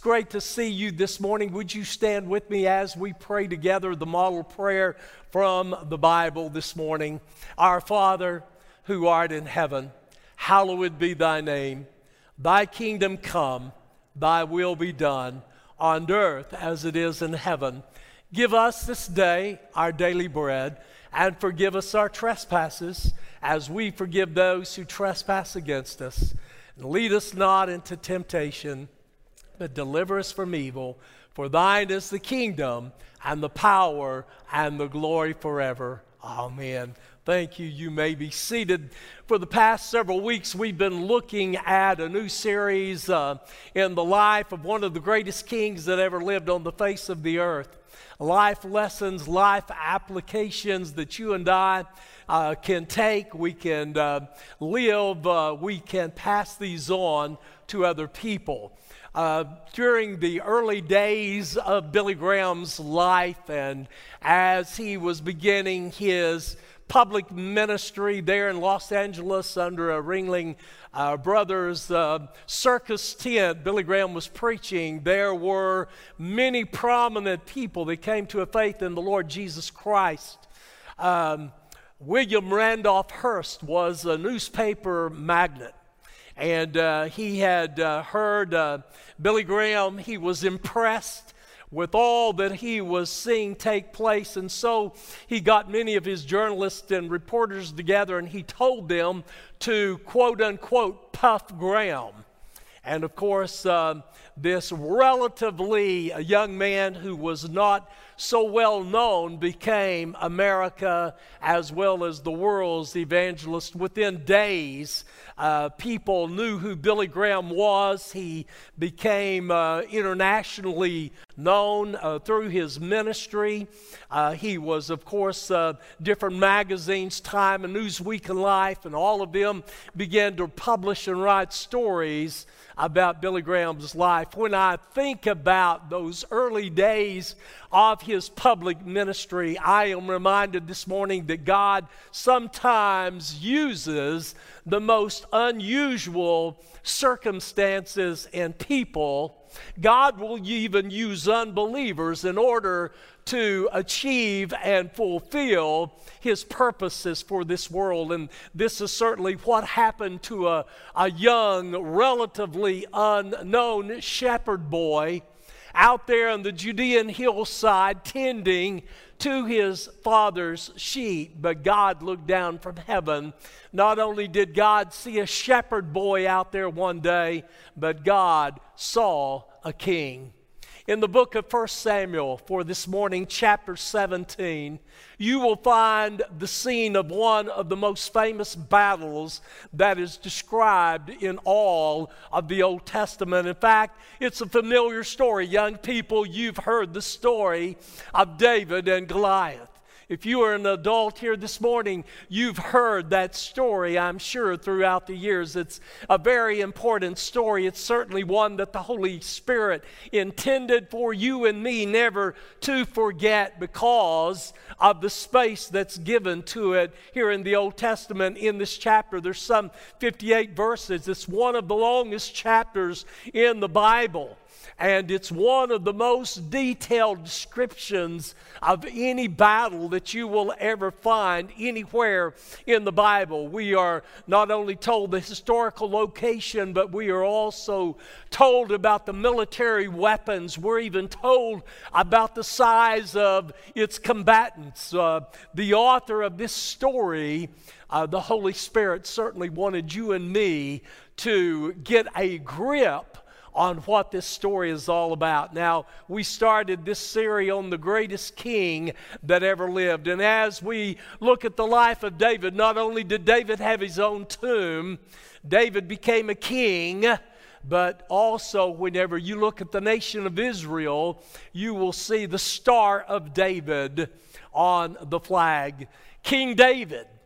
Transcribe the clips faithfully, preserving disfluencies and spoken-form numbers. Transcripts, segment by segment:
great to see you this morning. Would you stand with me as we pray together the model prayer from the Bible this morning? Our Father, who art in heaven, hallowed be thy name. Thy kingdom come, thy will be done, on earth as it is in heaven. Give us this day our daily bread, and forgive us our trespasses, as we forgive those who trespass against us. And lead us not into temptation, but deliver us from evil. For thine is the kingdom, and the power, and the glory forever. Amen. Thank you. You may be seated. For the past several weeks, we've been looking at a new series uh, in the life of one of the greatest kings that ever lived on the face of the earth. Life lessons, life applications that you and I uh, can take, we can uh, live, uh, we can pass these on to other people. Uh, during the early days of Billy Graham's life, and as he was beginning his public ministry there in Los Angeles under a Ringling uh, Brothers uh, circus tent, Billy Graham was preaching. There were many prominent people that came to a faith in the Lord Jesus Christ. Um, William Randolph Hearst was a newspaper magnate. And uh, he had uh, heard uh, Billy Graham. He was impressed with all that he was seeing take place. And so he got many of his journalists and reporters together, and he told them to, quote unquote, puff Graham. And of course, uh, this relatively a young man who was not so well known became America as well as the world's evangelist. Within days, uh, people knew who Billy Graham was. He became uh, internationally known uh, through his ministry. Uh, he was, of course, uh, different magazines, Time and Newsweek and Life, and all of them began to publish and write stories about Billy Graham's life. When I think about those early days of his public ministry, I am reminded this morning that God sometimes uses the most unusual circumstances and people. God will even use unbelievers in order to achieve and fulfill his purposes for this world. And this is certainly what happened to a, a young, relatively unknown shepherd boy out there on the Judean hillside tending to his father's sheep. But God looked down from heaven. Not only did God see a shepherd boy out there one day, but God saw a king. In the book of First Samuel for this morning, chapter seventeen, you will find the scene of one of the most famous battles that is described in all of the Old Testament. In fact, it's a familiar story. Young people, you've heard the story of David and Goliath. If you are an adult here this morning, you've heard that story, I'm sure, throughout the years. It's a very important story. It's certainly one that the Holy Spirit intended for you and me never to forget because of the space that's given to it here in the Old Testament. In this chapter, there's some fifty-eight verses. It's one of the longest chapters in the Bible. And it's one of the most detailed descriptions of any battle that you will ever find anywhere in the Bible. We are not only told the historical location, but we are also told about the military weapons. We're even told about the size of its combatants. Uh, the author of this story, uh, the Holy Spirit, certainly wanted you and me to get a grip on what this story is all about. Now, we started this series on the greatest king that ever lived. And as we look at the life of David, not only did David have his own tomb, David became a king, but also whenever you look at the nation of Israel, you will see the Star of David on the flag. King David,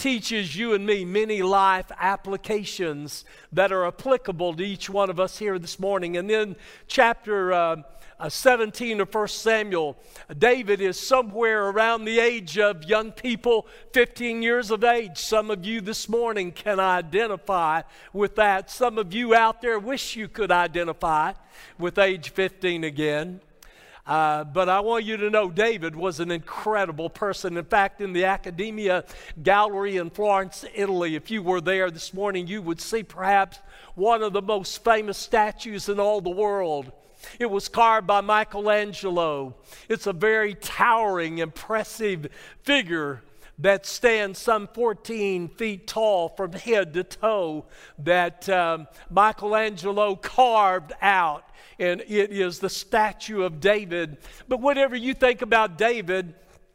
teaches you and me many life applications that are applicable to each one of us here this morning. And then chapter uh, uh, seventeen of First Samuel, David is somewhere around the age of young people, fifteen years of age. Some of you this morning can identify with that. Some of you out there wish you could identify with age fifteen again. Uh, but I want you to know David was an incredible person. In fact, in the Accademia Gallery in Florence, Italy, if you were there this morning, you would see perhaps one of the most famous statues in all the world. It was carved by Michelangelo. It's a very towering, impressive figure that stands some fourteen feet tall from head to toe that um, Michelangelo carved out. And it is the statue of David. But whatever you think about David,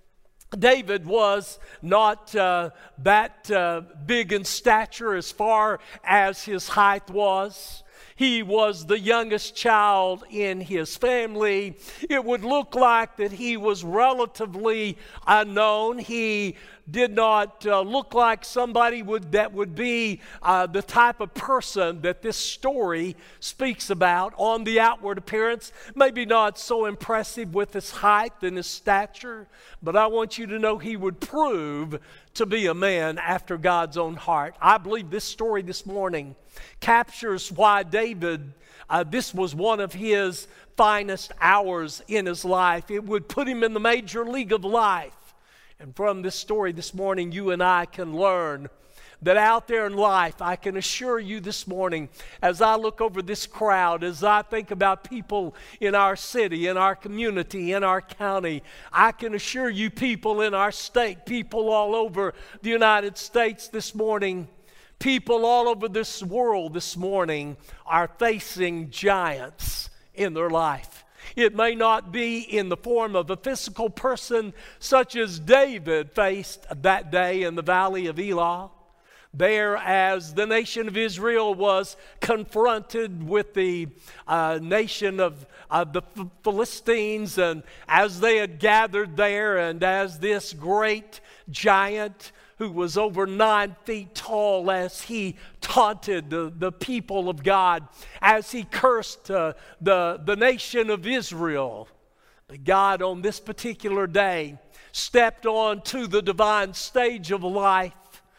David was not uh, that uh, big in stature as far as his height was. He was the youngest child in his family. It would look like that he was relatively unknown. He did not uh, look like somebody would, that would be uh, the type of person that this story speaks about on the outward appearance. Maybe not so impressive with his height and his stature, but I want you to know he would prove to be a man after God's own heart. I believe this story this morning captures why David, uh, this was one of his finest hours in his life. It would put him in the major league of life. And from this story this morning, you and I can learn that out there in life, I can assure you this morning, as I look over this crowd, as I think about people in our city, in our community, in our county, I can assure you people in our state, people all over the United States this morning, people all over this world this morning are facing giants in their life. It may not be in the form of a physical person such as David faced that day in the valley of Elah. There, as the nation of Israel was confronted with the uh, nation of uh, the Philistines, and as they had gathered there, and as this great giant who was over nine feet tall, as he taunted the, the people of God, as he cursed uh, the, the nation of Israel. But God on this particular day stepped on to the divine stage of life.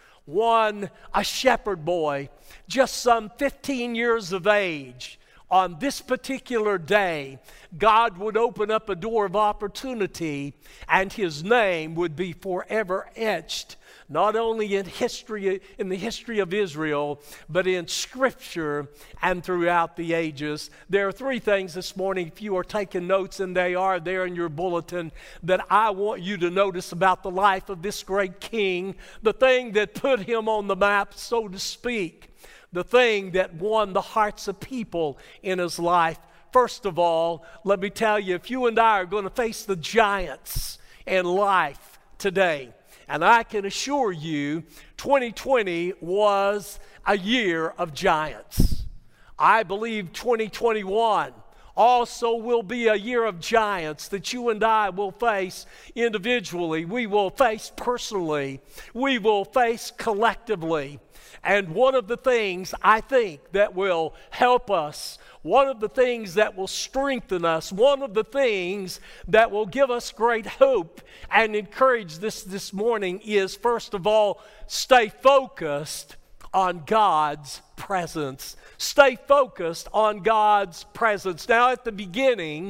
One, a shepherd boy, just some fifteen years of age. On this particular day, God would open up a door of opportunity, and his name would be forever etched, not only in history, in the history of Israel, but in Scripture and throughout the ages. There are three things this morning, if you are taking notes, and they are there in your bulletin, that I want you to notice about the life of this great king, the thing that put him on the map, so to speak, the thing that won the hearts of people in his life. First of all, let me tell you, if you and I are going to face the giants in life today, and I can assure you, twenty twenty was a year of giants. I believe twenty twenty-one also will be a year of giants that you and I will face individually. We will face personally. We will face collectively. And one of the things I think that will help us, one of the things that will strengthen us, one of the things that will give us great hope and encourage this this morning is, first of all, stay focused on God's presence. Stay focused on God's presence. Now, at the beginning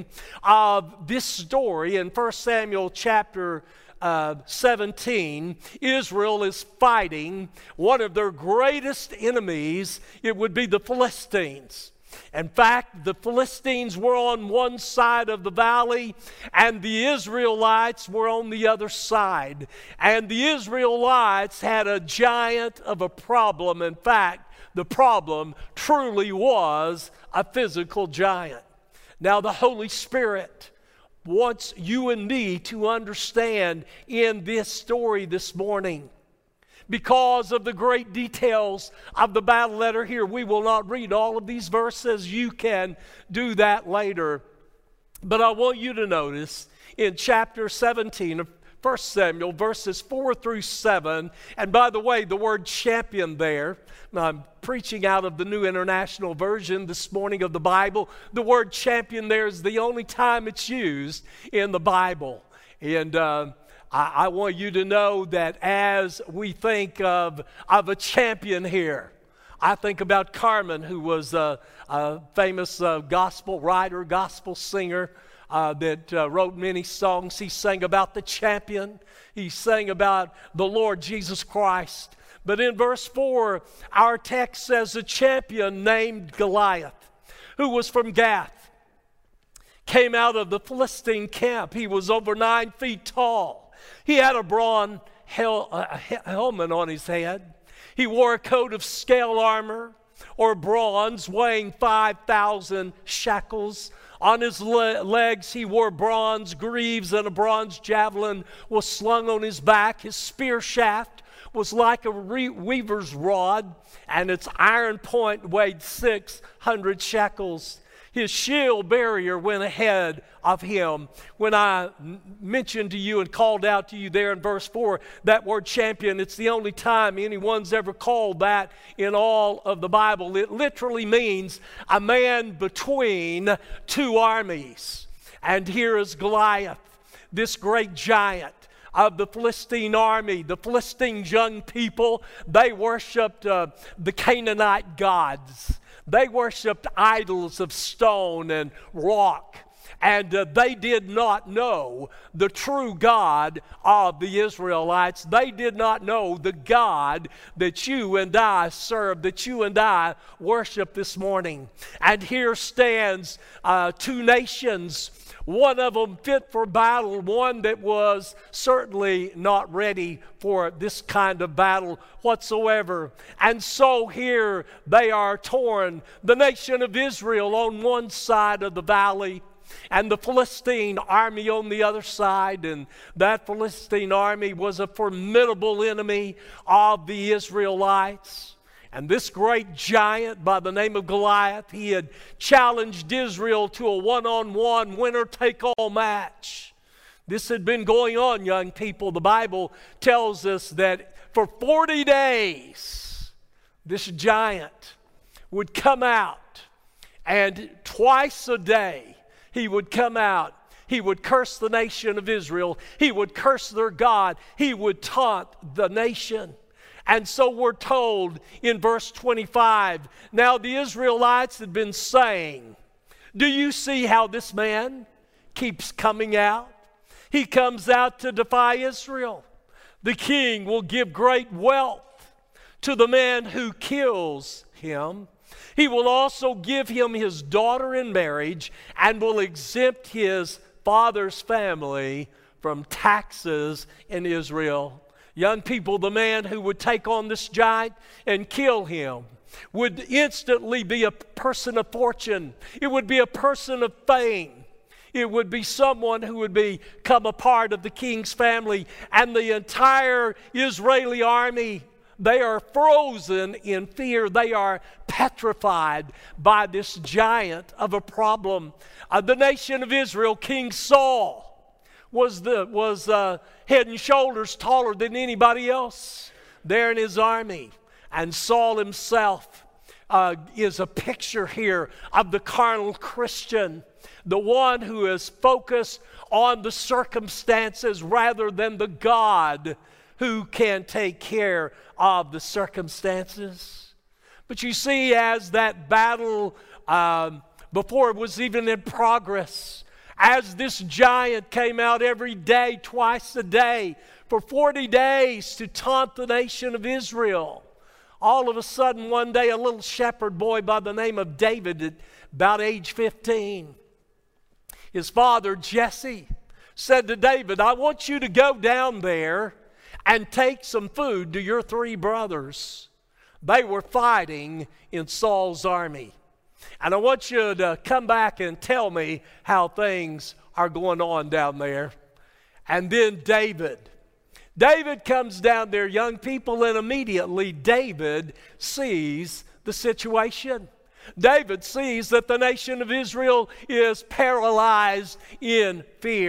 of this story in First Samuel chapter Uh, seventeen, Israel is fighting one of their greatest enemies. It would be the Philistines. In fact, the Philistines were on one side of the valley, and the Israelites were on the other side. And the Israelites had a giant of a problem. In fact, the problem truly was a physical giant. Now, the Holy Spirit wants you and me to understand in this story this morning, because of the great details of the battle letter here. We will not read all of these verses. You can do that later. But I want you to notice in chapter seventeen of First Samuel, verses four through seven. And by the way, the word champion there, I'm preaching out of the New International Version this morning of the Bible. The word champion there is the only time it's used in the Bible. And uh, I, I want you to know that as we think of, of a champion here, I think about Carmen, who was a, a famous uh, gospel writer, gospel singer, uh, that uh, wrote many songs. He sang about the champion. He sang about the Lord Jesus Christ. But in verse four, our text says a champion named Goliath, who was from Gath, came out of the Philistine camp. He was over nine feet tall. He had a bronze hel- a helmet on his head. He wore a coat of scale armor or bronze weighing five thousand shekels. On his le- legs he wore bronze greaves, and a bronze javelin was slung on his back. His spear shaft was like a re- weaver's rod, and its iron point weighed six hundred shekels. His shield barrier went ahead of him. When I n- mentioned to you and called out to you there in verse four, that word champion, it's the only time anyone's ever called that in all of the Bible. It literally means a man between two armies. And here is Goliath, this great giant of the Philistine army. The Philistine young people, they worshiped uh, the Canaanite gods. They worshiped idols of stone and rock, and uh, they did not know the true God of the Israelites. They did not know the God that you and I serve, that you and I worship this morning. And here stands uh, two nations, one of them fit for battle, one that was certainly not ready for this kind of battle whatsoever. And so here they are torn. The nation of Israel on one side of the valley, and the Philistine army on the other side. And that Philistine army was a formidable enemy of the Israelites. And this great giant by the name of Goliath, he had challenged Israel to a one-on-one, winner-take-all match. This had been going on, young people. The Bible tells us that for forty days, this giant would come out, and twice a day he would come out. He would curse the nation of Israel. He would curse their God. He would taunt the nation. And so we're told in verse twenty-five, now the Israelites had been saying, do you see how this man keeps coming out? He comes out to defy Israel. The king will give great wealth to the man who kills him. He will also give him his daughter in marriage and will exempt his father's family from taxes in Israel. Young people, the man who would take on this giant and kill him would instantly be a person of fortune. It would be a person of fame. It would be someone who would become a part of the king's family. And the entire Israeli army, they are frozen in fear. They are petrified by this giant of a problem. Uh, the nation of Israel, King Saul, was the was uh, head and shoulders taller than anybody else there in his army. And Saul himself uh, is a picture here of the carnal Christian, the one who is focused on the circumstances rather than the God who can take care of the circumstances. But you see, as that battle, um, before it was even in progress, as this giant came out every day, twice a day, for forty days to taunt the nation of Israel, all of a sudden one day a little shepherd boy by the name of David, at about age fifteen, his father Jesse said to David, I want you to go down there and take some food to your three brothers. They were fighting in Saul's army. And I want you to come back and tell me how things are going on down there. And then David. David comes down there, young people, and immediately David sees the situation. David sees that the nation of Israel is paralyzed in fear.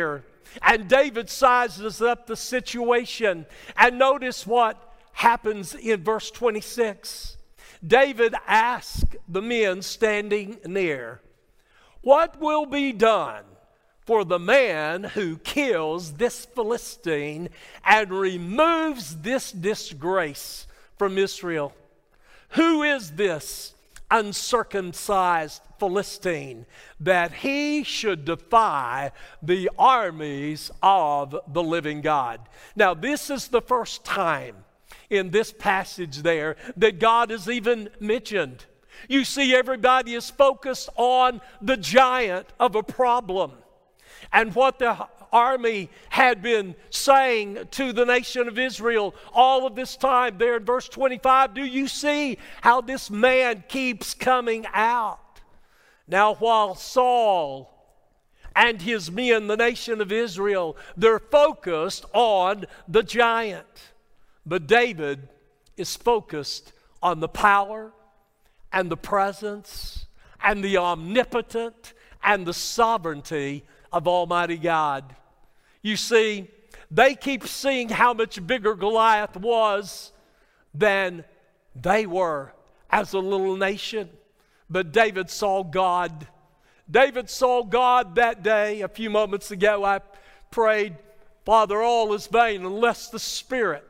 And David sizes up the situation. And notice what happens in verse twenty-six. David asked the men standing near, "What will be done for the man who kills this Philistine and removes this disgrace from Israel? Who is this uncircumcised Philistine that he should defy the armies of the living God?" Now, this is the first time in this passage there that God is even mentioned. You see, everybody is focused on the giant of a problem and what the army had been saying to the nation of Israel all of this time. There in verse twenty-five, do you see how this man keeps coming out? Now, while Saul and his men, the nation of Israel, they're focused on the giant. But David is focused on the power and the presence and the omnipotent and the sovereignty of Almighty God. You see, they keep seeing how much bigger Goliath was than they were as a little nation. But David saw God. David saw God that day. A few moments ago, I prayed, "Father, all is vain unless the Spirit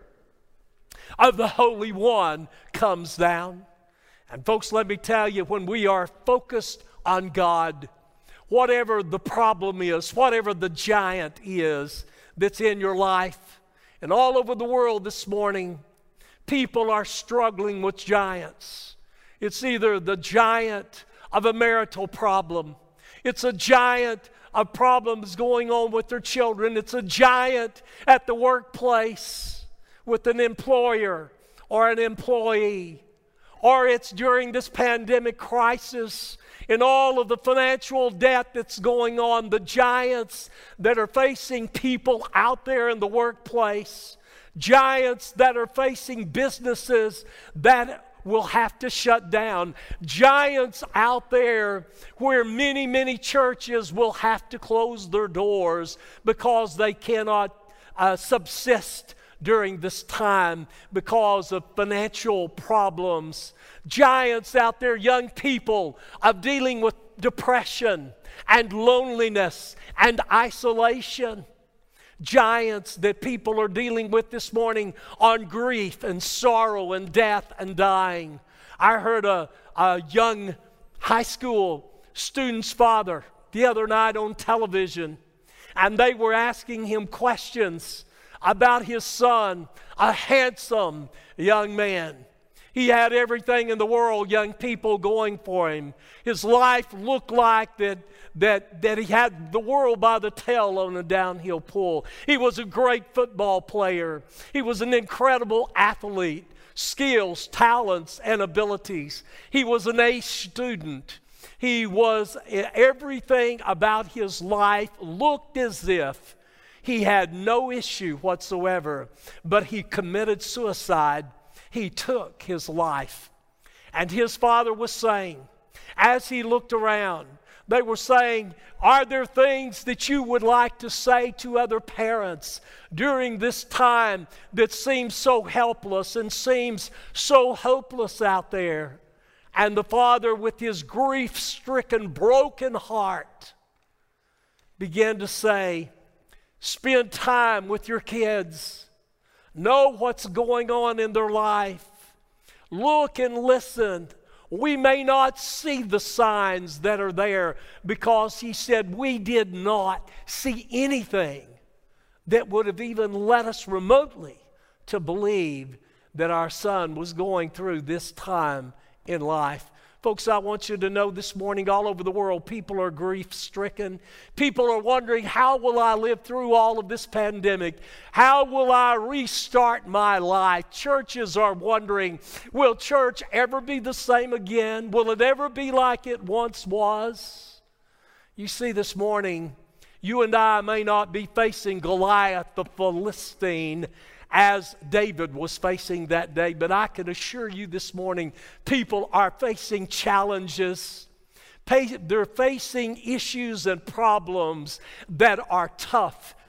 of the Holy One comes down." And folks, let me tell you, when we are focused on God, whatever the problem is, whatever the giant is that's in your life, and all over the world this morning, people are struggling with giants. It's either the giant of a marital problem. It's a giant of problems going on with their children. It's a giant at the workplace with an employer or an employee. Or it's during this pandemic crisis and all of the financial debt that's going on, the giants that are facing people out there in the workplace, giants that are facing businesses that will have to shut down, giants out there where many, many churches will have to close their doors because they cannot uh, subsist during this time because of financial problems. Giants out there, young people, of dealing with depression and loneliness and isolation. Giants that people are dealing with this morning on grief and sorrow and death and dying. I heard a, a young high school student's father the other night on television, and they were asking him questions about his son, a handsome young man. He had everything in the world, young people, going for him. His life looked like that, that, that he had the world by the tail on a downhill pull. He was a great football player. He was an incredible athlete, skills, talents, and abilities. He was an A student. He was, everything about his life looked as if he had no issue whatsoever, but he committed suicide. He took his life. And his father was saying, as he looked around, they were saying, are there things that you would like to say to other parents during this time that seems so helpless and seems so hopeless out there? And the father, with his grief-stricken, broken heart, began to say, spend time with your kids. Know what's going on in their life. Look and listen. We may not see the signs that are there because he said we did not see anything that would have even led us remotely to believe that our son was going through this time in life. Folks, I want you to know this morning, all over the world, people are grief-stricken. People are wondering, how will I live through all of this pandemic? How will I restart my life? Churches are wondering, will church ever be the same again? Will it ever be like it once was? You see, this morning, you and I may not be facing Goliath the Philistine as David was facing that day, but I can assure you this morning, people are facing challenges. They're facing issues and problems that are tough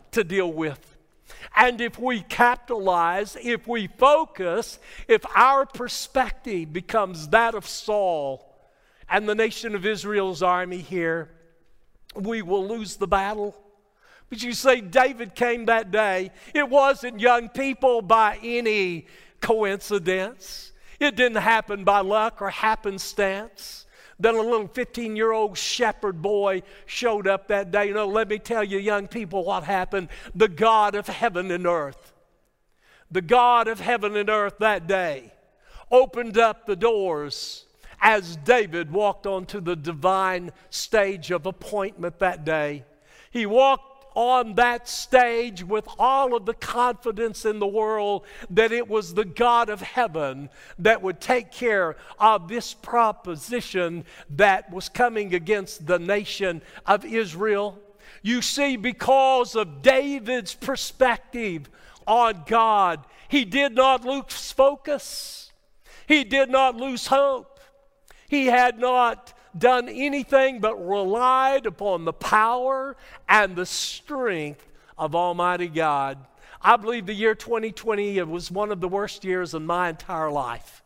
to deal with. And if we capitalize, if we focus, if our perspective becomes that of Saul and the nation of Israel's army here, we will lose the battle. But you say David came that day. It wasn't, young people, by any coincidence. It didn't happen by luck or happenstance that a little fifteen-year-old shepherd boy showed up that day. You know, let me tell you, young people, what happened. The God of heaven and earth, the God of heaven and earth that day opened up the doors as David walked onto the divine stage of appointment that day. He walked on that stage with all of the confidence in the world that it was the God of heaven that would take care of this proposition that was coming against the nation of Israel. You see, because of David's perspective on God, he did not lose focus. He did not lose hope. He had not done anything but relied upon the power and the strength of Almighty God. I believe the year twenty twenty was one of the worst years in my entire life.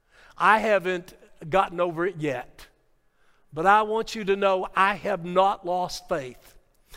I haven't gotten over it yet. But I want you to know I have not lost faith.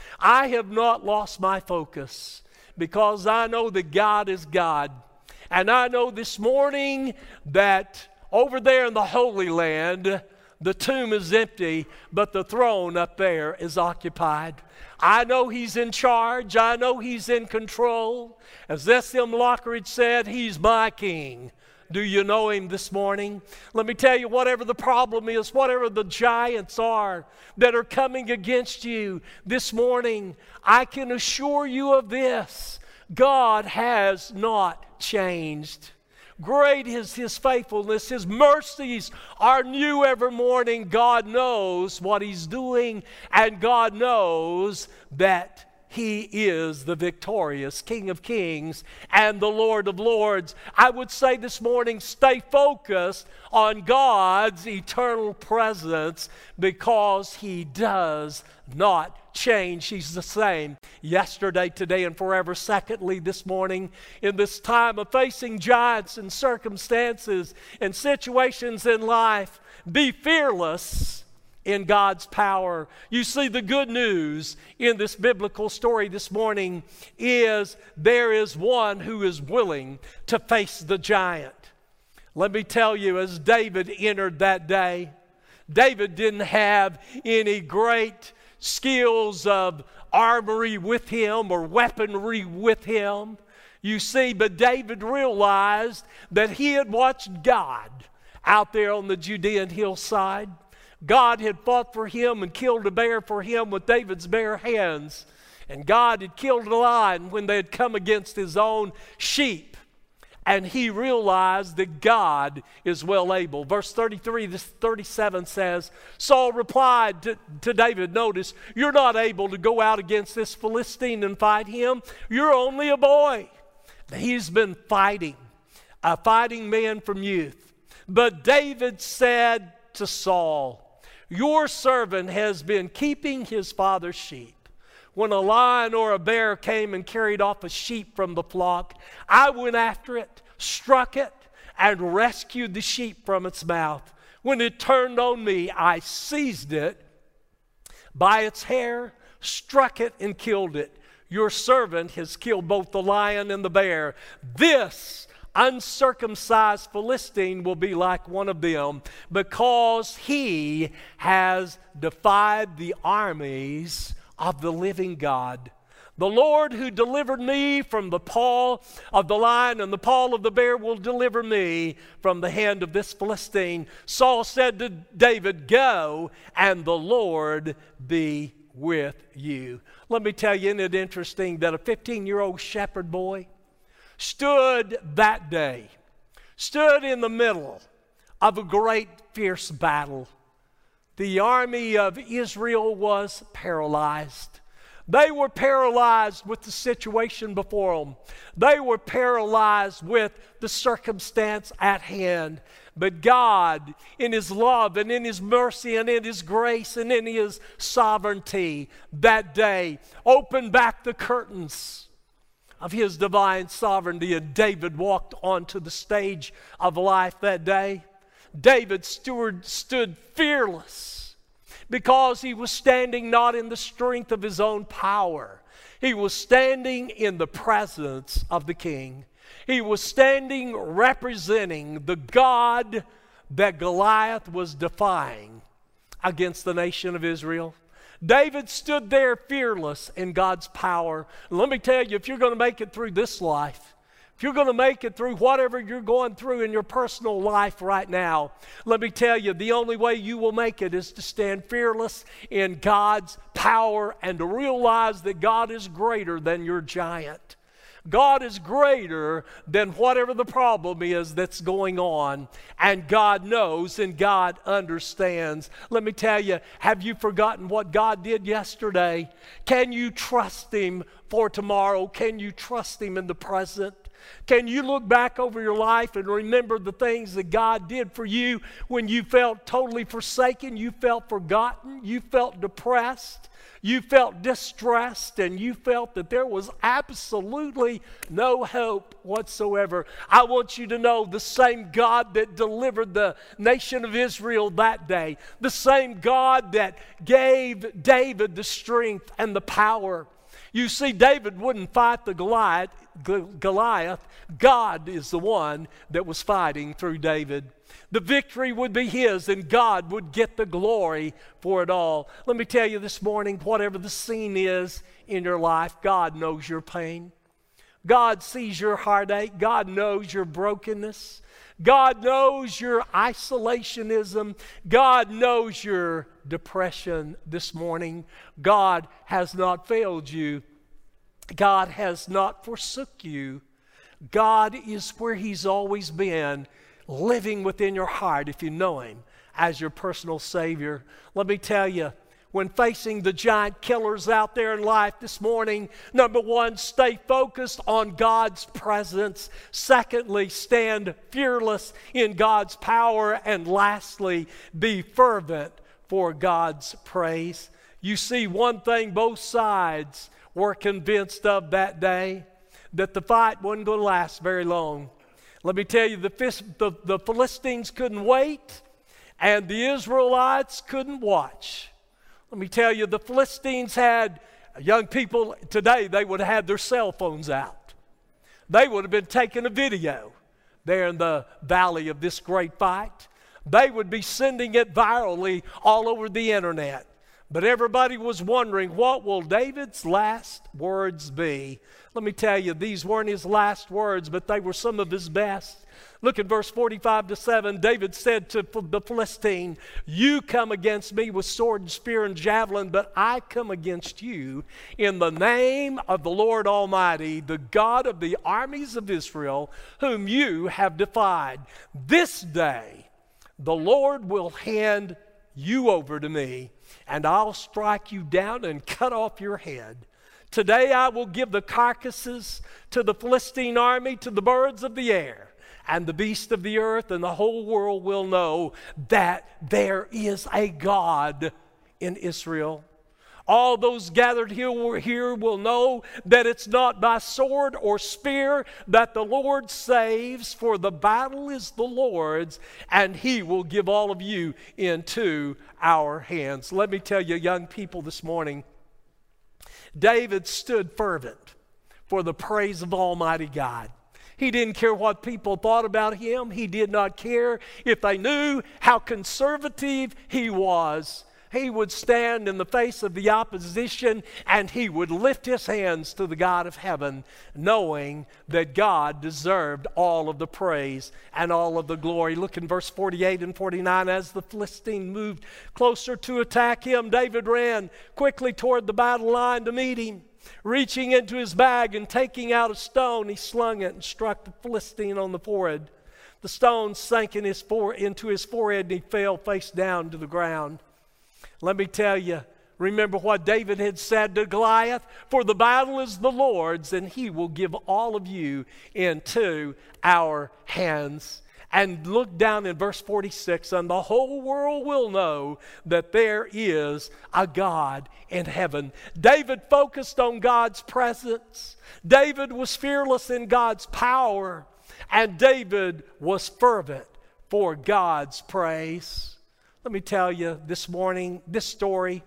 I have not lost my focus, because I know that God is God. And I know this morning that over there in the Holy Land, the tomb is empty, but the throne up there is occupied. I know He's in charge. I know He's in control. As S M Lockridge said, He's my King. Do you know Him this morning? Let me tell you, whatever the problem is, whatever the giants are that are coming against you this morning, I can assure you of this: God has not changed. Great is His faithfulness. His mercies are new every morning. God knows what He's doing, and God knows that He is the victorious King of Kings and the Lord of Lords. I would say this morning, stay focused on God's eternal presence, because He does not change. He's the same yesterday, today, and forever. Secondly, this morning, in this time of facing giants and circumstances and situations in life, be fearless in God's power. You see, the good news in this biblical story this morning is there is one who is willing to face the giant. Let me tell you, as David entered that day, David didn't have any great skills of armory with him or weaponry with him. You see, but David realized that he had watched God out there on the Judean hillside. God had fought for him and killed a bear for him with David's bare hands. And God had killed a lion when they had come against his own sheep. And he realized that God is well able. Verse thirty-three to thirty-seven says, Saul replied to, to David, notice, you're not able to go out against this Philistine and fight him. You're only a boy. He's been fighting, a fighting man from youth. But David said to Saul, your servant has been keeping his father's sheep. When a lion or a bear came and carried off a sheep from the flock, I went after it, struck it, and rescued the sheep from its mouth. When it turned on me, I seized it by its hair, struck it, and killed it. Your servant has killed both the lion and the bear. This uncircumcised Philistine will be like one of them, because he has defied the armies of the living God. The Lord who delivered me from the paw of the lion and the paw of the bear will deliver me from the hand of this Philistine. Saul said to David, go, and the Lord be with you. Let me tell you, isn't it interesting that a fifteen-year-old shepherd boy stood that day, stood in the middle of a great fierce battle. The army of Israel was paralyzed. They were paralyzed with the situation before them. They were paralyzed with the circumstance at hand. But God, in His love and in His mercy and in His grace and in His sovereignty, that day opened back the curtains of His divine sovereignty, and David walked onto the stage of life that day. David stood, stood fearless because he was standing not in the strength of his own power. He was standing in the presence of the King. He was standing representing the God that Goliath was defying against the nation of Israel. David stood there fearless in God's power. And let me tell you, if you're going to make it through this life, if you're going to make it through whatever you're going through in your personal life right now, let me tell you, the only way you will make it is to stand fearless in God's power and to realize that God is greater than your giant. God is greater than whatever the problem is that's going on, and God knows and God understands. Let me tell you, have you forgotten what God did yesterday? Can you trust Him for tomorrow? Can you trust Him in the present? Can you look back over your life and remember the things that God did for you when you felt totally forsaken, you felt forgotten, you felt depressed, you felt distressed, and you felt that there was absolutely no hope whatsoever? I want you to know the same God that delivered the nation of Israel that day, the same God that gave David the strength and the power. You see, David wouldn't fight the Goliath. Goliath. God is the one that was fighting through David. The victory would be his, and God would get the glory for it all. Let me tell you this morning, whatever the scene is in your life, God knows your pain. God sees your heartache. God knows your brokenness. God knows your isolationism. God knows your depression this morning. God has not failed you. God has not forsook you. God is where He's always been, living within your heart if you know Him as your personal Savior. Let me tell you, when facing the giant killers out there in life this morning, number one, stay focused on God's presence. Secondly, stand fearless in God's power. And lastly, be fervent for God's praise. You see, one thing both sides were convinced of that day, that the fight wasn't going to last very long. Let me tell you, the, the, the Philistines couldn't wait, and the Israelites couldn't watch. Let me tell you, the Philistines had, young people today, they would have had their cell phones out. They would have been taking a video there in the valley of this great fight. They would be sending it virally all over the internet. But everybody was wondering, what will David's last words be? Let me tell you, these weren't his last words, but they were some of his best. Look at verse forty-five to seven. David said to the Philistine, "You come against me with sword and spear and javelin, but I come against you in the name of the Lord Almighty, the God of the armies of Israel, whom you have defied. This day the Lord will hand you over to me, and I'll strike you down and cut off your head. Today I will give the carcasses to the Philistine army, to the birds of the air, and the beasts of the earth, and the whole world will know that there is a God in Israel. All those gathered here, here will know that it's not by sword or spear that the Lord saves, for the battle is the Lord's, and He will give all of you into our hands." Let me tell you, young people, this morning, David stood fervent for the praise of Almighty God. He didn't care what people thought about him. He did not care if they knew how conservative he was. He would stand in the face of the opposition, and he would lift his hands to the God of heaven, knowing that God deserved all of the praise and all of the glory. Look in verse forty-eight and forty-nine. As the Philistine moved closer to attack him, David ran quickly toward the battle line to meet him. Reaching into his bag and taking out a stone, he slung it and struck the Philistine on the forehead. The stone sank in his fore- into his forehead, and he fell face down to the ground. Let me tell you, Remember what David had said to Goliath? For the battle is the Lord's, and he will give all of you into our hands. And look down in verse forty-six, and the whole world will know that there is a God in heaven. David focused on God's presence. David was fearless in God's power. And David was fervent for God's praise. Let me tell you this morning, this story,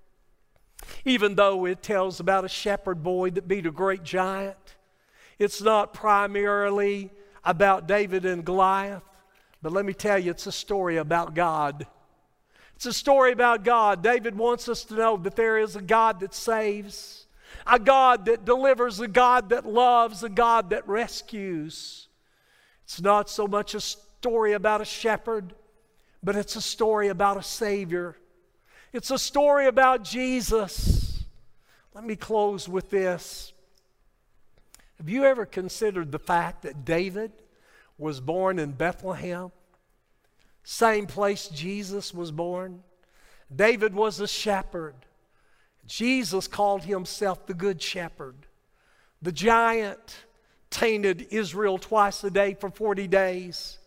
even though it tells about a shepherd boy that beat a great giant, it's not primarily about David and Goliath. But let me tell you, it's a story about God. It's a story about God. David wants us to know that there is a God that saves, a God that delivers, a God that loves, a God that rescues. It's not so much a story about a shepherd, but it's a story about a Savior. It's a story about Jesus. Let me close with this. Have you ever considered the fact that David was born in Bethlehem? Same place Jesus was born. David was a shepherd. Jesus called himself the Good Shepherd. The giant tainted Israel twice a day for forty days.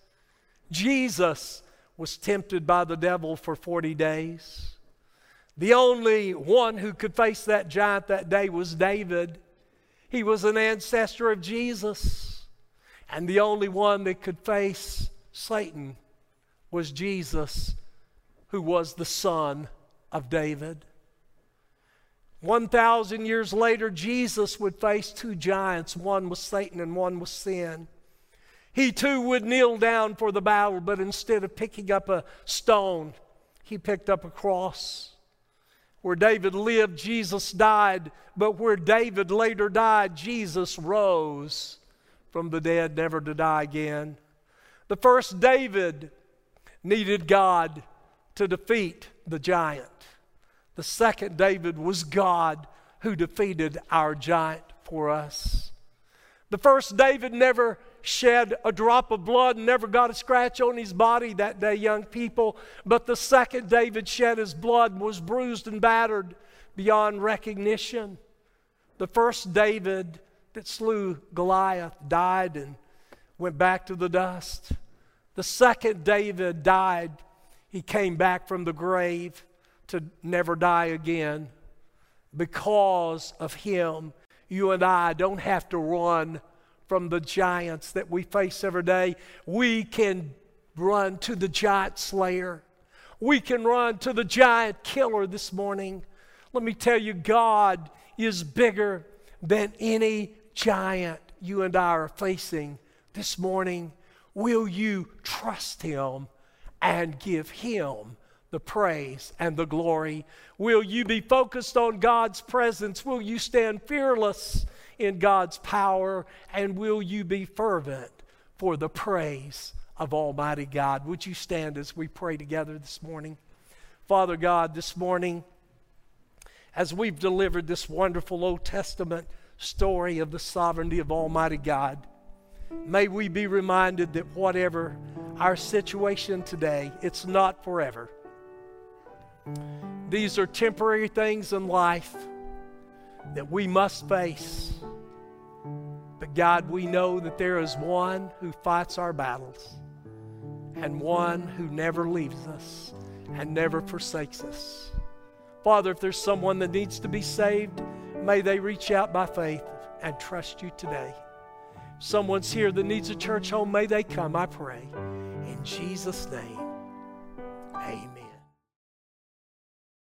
Jesus was tempted by the devil for forty days. The only one who could face that giant that day was David. He was an ancestor of Jesus. And the only one that could face Satan was Jesus, who was the son of David. One thousand years later, Jesus would face two giants. One was Satan and one was sin. He too would kneel down for the battle, but instead of picking up a stone, he picked up a cross. Where David lived, Jesus died, but where David later died, Jesus rose from the dead, never to die again. The first David needed God to defeat the giant. The second David was God who defeated our giant for us. The first David never shed a drop of blood and never got a scratch on his body that day, young people. But the second David shed his blood and was bruised and battered beyond recognition. The first David that slew Goliath died and went back to the dust. The second David died. He came back from the grave to never die again. Because of him, you and I don't have to run from the giants that we face every day. We can run to the giant slayer. We can run to the giant killer this morning. Let me tell you, God is bigger than any giant you and I are facing this morning. Will you trust him and give him the praise and the glory? Will you be focused on God's presence? Will you stand fearless in God's power? And will you be fervent for the praise of Almighty God? Would you stand as we pray together this morning? Father God, this morning, as we've delivered this wonderful Old Testament story of the sovereignty of Almighty God, may we be reminded that whatever our situation today, it's not forever. These are temporary things in life that we must face. But God, we know that there is one who fights our battles and one who never leaves us and never forsakes us. Father, if there's someone that needs to be saved, may they reach out by faith and trust you today. If someone's here that needs a church home, may they come, I pray. In Jesus' name, amen.